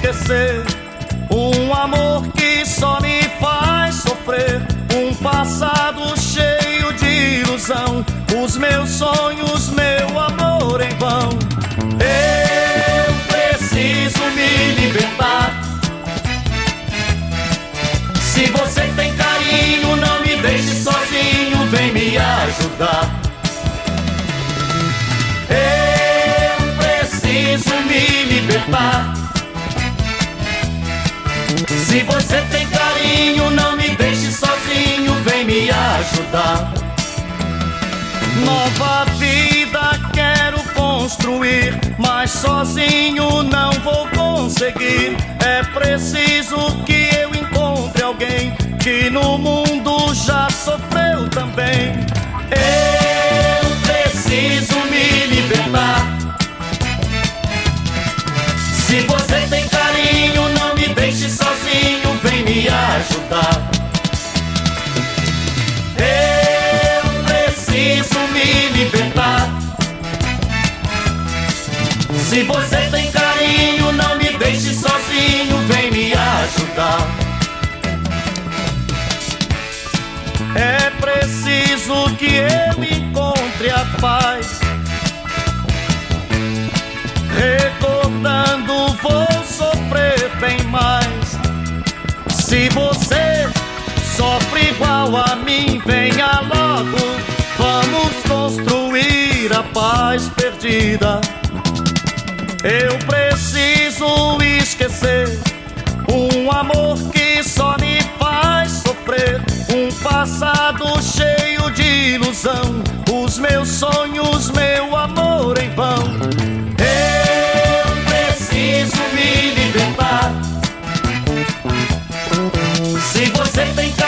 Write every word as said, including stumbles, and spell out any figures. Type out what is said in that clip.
esquecer um amor que só me faz sofrer, um passado cheio de ilusão, os meus sonhos, meu amor em vão. Eu preciso me libertar. Se você tem carinho, não me deixe sozinho, vem me ajudar. Eu preciso me libertar. Se você tem carinho, não me deixe sozinho, vem me ajudar. Nova vida quero construir, mas sozinho não vou conseguir. É preciso que eu encontre alguém que no mundo já sofreu também. Eu preciso me libertar. Se você tem carinho, não me deixe sozinho, vem me ajudar. Eu preciso me libertar. Se você tem carinho, não me deixe sozinho, vem me ajudar. É preciso que eu encontre a paz. Recordando, vou sofrer bem mais. Se você sofre igual a mim, venha logo, vamos construir a paz perdida. Eu preciso esquecer um amor que só me faz sofrer, um passado cheio de ilusão, os meus sonhos, meu amor em vão. Eu preciso me libertar. Se você tem